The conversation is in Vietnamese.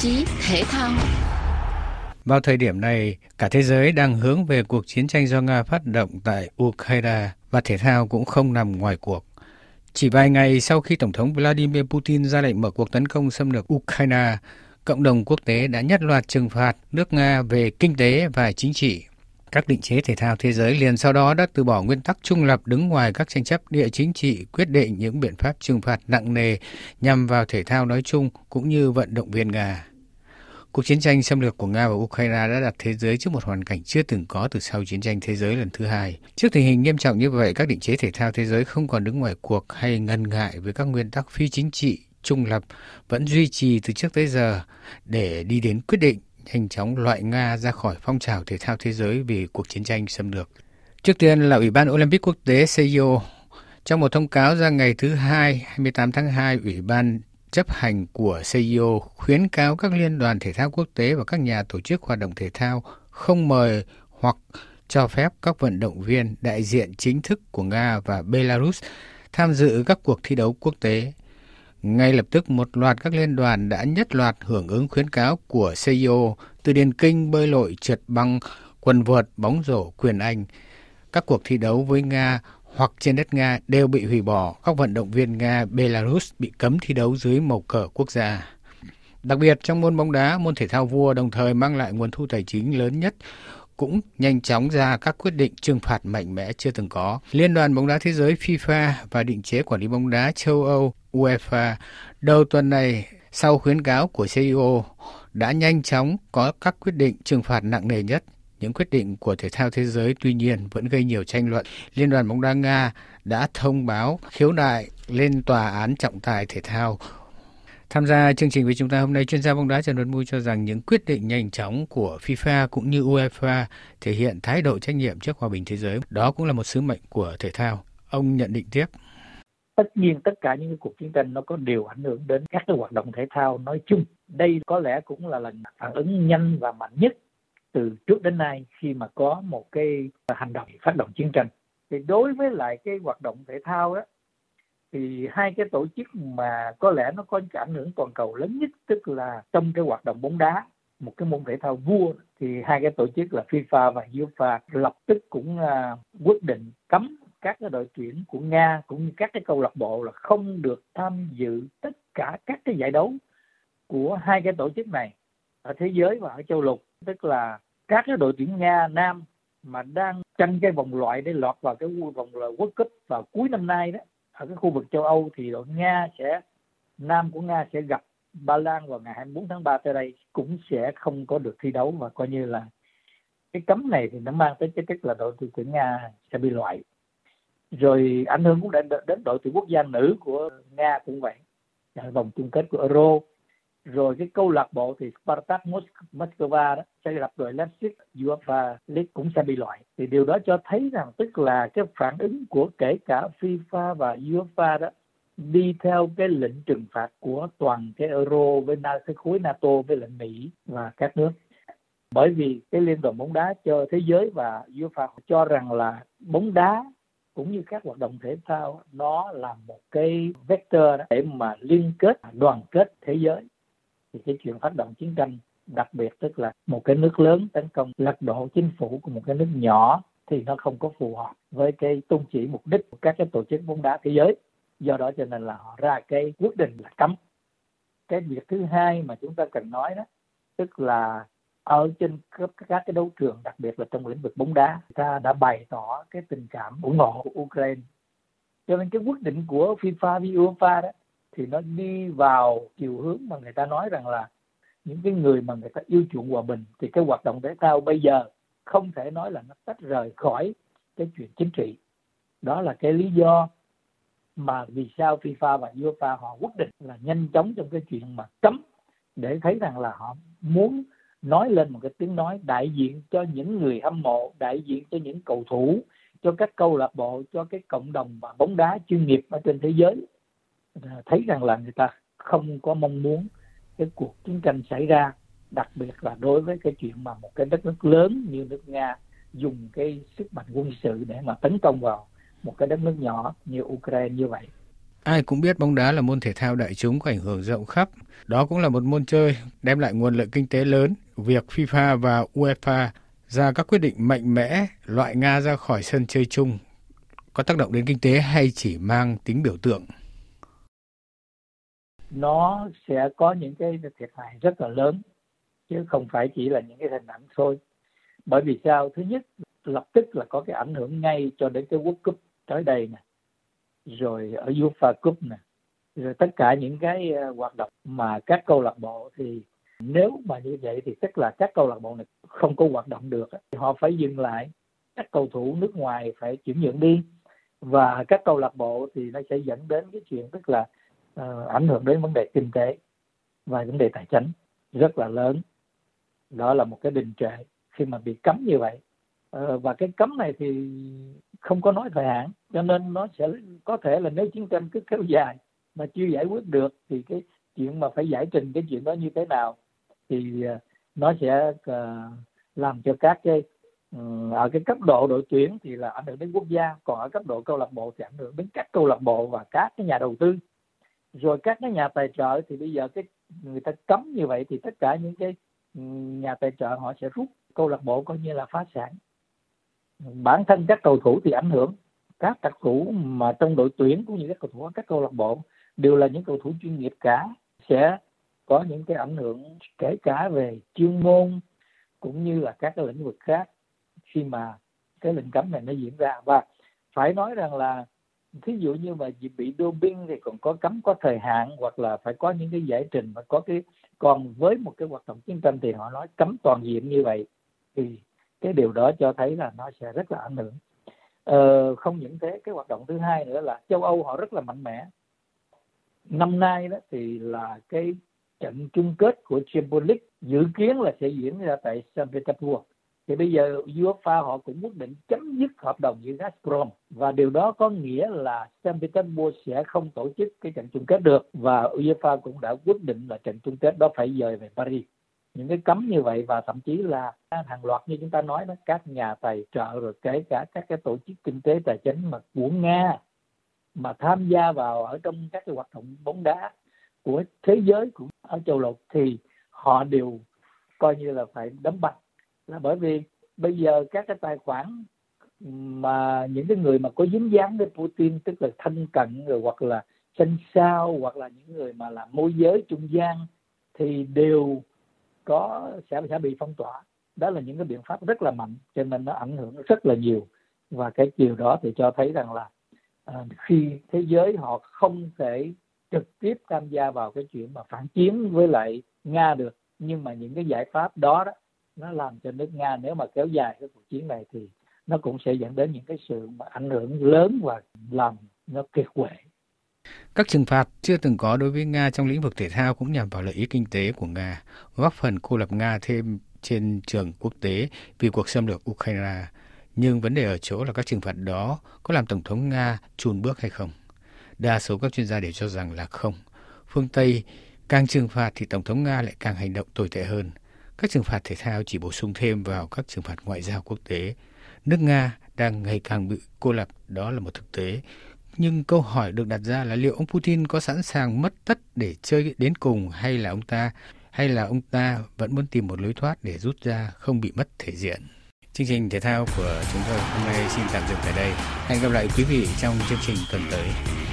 chí thể thao. Vào thời điểm này, cả thế giới đang hướng về cuộc chiến tranh do Nga phát động tại Ukraine và thể thao cũng không nằm ngoài cuộc. Chỉ vài ngày sau khi Tổng thống Vladimir Putin ra lệnh mở cuộc tấn công xâm lược Ukraine, cộng đồng quốc tế đã nhất loạt trừng phạt nước Nga về kinh tế và chính trị. Các định chế thể thao thế giới liền sau đó đã từ bỏ nguyên tắc trung lập đứng ngoài các tranh chấp địa chính trị, quyết định những biện pháp trừng phạt nặng nề nhằm vào thể thao nói chung cũng như vận động viên Nga. Cuộc chiến tranh xâm lược của Nga và Ukraine đã đặt thế giới trước một hoàn cảnh chưa từng có từ sau chiến tranh thế giới lần thứ hai. Trước tình hình nghiêm trọng như vậy, các định chế thể thao thế giới không còn đứng ngoài cuộc hay ngần ngại với các nguyên tắc phi chính trị, trung lập vẫn duy trì từ trước tới giờ để đi đến quyết định nhanh chóng loại Nga ra khỏi phong trào thể thao thế giới vì cuộc chiến tranh xâm lược. Trước tiên là Ủy ban Olympic Quốc tế CIO. Trong một thông cáo ra ngày thứ Hai, 28 tháng 2, Ủy ban chấp hành của CIO khuyến cáo các liên đoàn thể thao quốc tế và các nhà tổ chức hoạt động thể thao không mời hoặc cho phép các vận động viên đại diện chính thức của Nga và Belarus tham dự các cuộc thi đấu quốc tế. Ngay lập tức, một loạt các liên đoàn đã nhất loạt hưởng ứng khuyến cáo của CIO, từ điền kinh, bơi lội, trượt băng, quần vợt, bóng rổ, quyền Anh. Các cuộc thi đấu với Nga hoặc trên đất Nga đều bị hủy bỏ, các vận động viên Nga, Belarus bị cấm thi đấu dưới màu cờ quốc gia. Đặc biệt trong môn bóng đá, môn thể thao vua đồng thời mang lại nguồn thu tài chính lớn nhất, cũng nhanh chóng ra các quyết định trừng phạt mạnh mẽ chưa từng có. Liên đoàn bóng đá thế giới FIFA và định chế quản lý bóng đá châu Âu UEFA đầu tuần này sau khuyến cáo của CIO đã nhanh chóng có các quyết định trừng phạt nặng nề nhất. Những quyết định của thể thao thế giới tuy nhiên vẫn gây nhiều tranh luận. Liên đoàn bóng đá Nga đã thông báo khiếu nại lên tòa án trọng tài thể thao. Tham gia chương trình với chúng ta hôm nay, chuyên gia bóng đá Trần Văn Mui cho rằng những quyết định nhanh chóng của FIFA cũng như UEFA thể hiện thái độ trách nhiệm trước hòa bình thế giới. Đó cũng là một sứ mệnh của thể thao. Ông nhận định tiếp. Tất nhiên tất cả những cuộc chiến tranh nó có đều ảnh hưởng đến các cái hoạt động thể thao nói chung. Đây có lẽ cũng là lần phản ứng nhanh và mạnh nhất từ trước đến nay khi mà có một cái hành động phát động chiến tranh. Thì đối với lại cái hoạt động thể thao đó, thì hai cái tổ chức mà có lẽ nó có cái ảnh hưởng toàn cầu lớn nhất, tức là trong cái hoạt động bóng đá, một cái môn thể thao vua, thì hai cái tổ chức là FIFA và UEFA lập tức cũng quyết định cấm các cái đội tuyển của Nga cũng như các cái câu lạc bộ là không được tham dự tất cả các cái giải đấu của hai cái tổ chức này ở thế giới và ở châu lục. Tức là các cái đội tuyển Nga nam mà đang tranh cái vòng loại để lọt vào cái vòng World Cup vào cuối năm nay đó, ở cái khu vực châu Âu thì đội nam của Nga sẽ gặp Ba Lan vào ngày 24 tháng 3 tới đây, cũng sẽ không có được thi đấu, và coi như là cái cấm này thì nó mang tới cái chất là đội tuyển Nga sẽ bị loại. Rồi ảnh hưởng cũng đến đội tuyển quốc gia nữ của Nga cũng vậy, ở vòng chung kết của Euro. Rồi cái câu lạc bộ thì Spartak Moscow đó sẽ gặp đội Leipzig, UEFA League cũng sẽ bị loại. Thì điều đó cho thấy rằng tức là cái phản ứng của kể cả FIFA và UEFA đó đi theo cái lệnh trừng phạt của toàn cái Euro với cái khối NATO với lệnh Mỹ và các nước. Bởi vì cái Liên đoàn bóng đá cho thế giới và UEFA cho rằng là bóng đá cũng như các hoạt động thể thao nó là một cái vector để mà liên kết, đoàn kết thế giới. Thì cái chuyện phát động chiến tranh, đặc biệt tức là một cái nước lớn tấn công lật đổ chính phủ của một cái nước nhỏ, thì nó không có phù hợp với cái tôn chỉ mục đích của các cái tổ chức bóng đá thế giới. Do đó cho nên là họ ra cái quyết định là cấm. Cái việc thứ hai mà chúng ta cần nói đó, tức là ở trên các cái đấu trường, đặc biệt là trong lĩnh vực bóng đá, ta đã bày tỏ cái tình cảm ủng hộ của Ukraine. Cho nên cái quyết định của FIFA và UEFA đó thì nó đi vào chiều hướng mà người ta nói rằng là những cái người mà người ta yêu chuộng hòa bình, thì cái hoạt động thể thao bây giờ không thể nói là nó tách rời khỏi cái chuyện chính trị. Đó là cái lý do mà vì sao FIFA và UEFA họ quyết định là nhanh chóng trong cái chuyện mà cấm, để thấy rằng là họ muốn nói lên một cái tiếng nói đại diện cho những người hâm mộ, đại diện cho những cầu thủ, cho các câu lạc bộ, cho cái cộng đồng và bóng đá chuyên nghiệp ở trên thế giới, thấy rằng là người ta không có mong muốn cái cuộc chiến tranh xảy ra, đặc biệt là đối với cái chuyện mà một cái đất nước lớn như nước Nga dùng cái sức mạnh quân sự để mà tấn công vào một cái đất nước nhỏ như Ukraine như vậy. Ai cũng biết bóng đá là môn thể thao đại chúng có ảnh hưởng rộng khắp. Đó cũng là một môn chơi đem lại nguồn lợi kinh tế lớn. Việc FIFA và UEFA ra các quyết định mạnh mẽ loại Nga ra khỏi sân chơi chung có tác động đến kinh tế hay chỉ mang tính biểu tượng? Nó sẽ có những cái thiệt hại rất là lớn, chứ không phải chỉ là những cái hình ảnh thôi. Bởi vì sao? Thứ nhất, lập tức là có cái ảnh hưởng ngay cho đến cái World Cup tới đây nè, rồi ở UEFA Cup nè, rồi tất cả những cái hoạt động mà các câu lạc bộ, thì nếu mà như vậy thì tức là các câu lạc bộ này không có hoạt động được, thì họ phải dừng lại, các cầu thủ nước ngoài phải chuyển nhượng đi, và các câu lạc bộ thì nó sẽ dẫn đến cái chuyện tức là ảnh hưởng đến vấn đề kinh tế và vấn đề tài chính rất là lớn. Đó là một cái đình trệ khi mà bị cấm như vậy. Và cái cấm này thì không có nói thời hạn, cho nên nó sẽ có thể là nếu chiến tranh cứ kéo dài mà chưa giải quyết được thì cái chuyện mà phải giải trình cái chuyện đó như thế nào thì nó sẽ làm cho các cái ở cái cấp độ đội tuyển thì là ảnh hưởng đến quốc gia, còn ở cấp độ câu lạc bộ thì ảnh hưởng đến các câu lạc bộ và các cái nhà đầu tư, rồi các cái nhà tài trợ. Thì bây giờ cái người ta cấm như vậy thì tất cả những cái nhà tài trợ họ sẽ rút, câu lạc bộ coi như là phá sản. Bản thân các cầu thủ thì ảnh hưởng, các cầu thủ mà trong đội tuyển cũng như các cầu thủ ở các câu lạc bộ đều là những cầu thủ chuyên nghiệp cả, sẽ có những cái ảnh hưởng kể cả về chuyên môn cũng như là các cái lĩnh vực khác khi mà cái lệnh cấm này nó diễn ra. Và phải nói rằng là thí dụ như mà bị doping thì còn có cấm có thời hạn, hoặc là phải có những cái giải trình và có cái, còn với một cái hoạt động chiến tranh thì họ nói cấm toàn diện như vậy thì cái điều đó cho thấy là nó sẽ rất là ảnh hưởng. Không những thế, cái hoạt động thứ hai nữa là châu Âu họ rất là mạnh mẽ. Năm nay đó thì là cái trận chung kết của Champions League dự kiến là sẽ diễn ra tại Saint Petersburg. Thì bây giờ UEFA họ cũng quyết định chấm dứt hợp đồng với Gazprom, và điều đó có nghĩa là Saint Petersburg sẽ không tổ chức cái trận chung kết được, và UEFA cũng đã quyết định là trận chung kết đó phải dời về Paris. Những cái cấm như vậy, và thậm chí là hàng loạt như chúng ta nói đó, các nhà tài trợ rồi kể cả các cái tổ chức kinh tế tài chính mà của Nga mà tham gia vào ở trong các cái hoạt động bóng đá của thế giới cũng ở châu lục thì họ đều coi như là phải đấm banh, là bởi vì bây giờ các cái tài khoản mà những cái người mà có dính dáng với Putin, tức là thân cận rồi hoặc là sinh sao hoặc là những người mà làm môi giới trung gian thì đều sẽ bị phong tỏa. Đó là những cái biện pháp rất là mạnh, cho nên nó ảnh hưởng rất là nhiều. Và cái điều đó thì cho thấy rằng là khi thế giới họ không thể trực tiếp tham gia vào cái chuyện mà phản chiến với lại Nga được, nhưng mà những cái giải pháp đó nó làm cho nước Nga nếu mà kéo dài cái cuộc chiến này thì nó cũng sẽ dẫn đến những cái sự mà ảnh hưởng lớn và làm nó kiệt quệ. Các trừng phạt chưa từng có đối với Nga trong lĩnh vực thể thao cũng nhằm vào lợi ích kinh tế của Nga, góp phần cô lập Nga thêm trên trường quốc tế vì cuộc xâm lược Ukraine. Nhưng vấn đề ở chỗ là các trừng phạt đó có làm Tổng thống Nga chùn bước hay không? Đa số các chuyên gia đều cho rằng là không. Phương Tây càng trừng phạt thì Tổng thống Nga lại càng hành động tồi tệ hơn. Các trừng phạt thể thao chỉ bổ sung thêm vào các trừng phạt ngoại giao quốc tế. Nước Nga đang ngày càng bị cô lập, đó là một thực tế. Nhưng câu hỏi được đặt ra là liệu ông Putin có sẵn sàng mất tất để chơi đến cùng, hay là ông ta vẫn muốn tìm một lối thoát để rút ra không bị mất thể diện. Chương trình thể thao của chúng tôi hôm nay xin tạm dừng tại đây. Hẹn gặp lại quý vị trong chương trình tuần tới.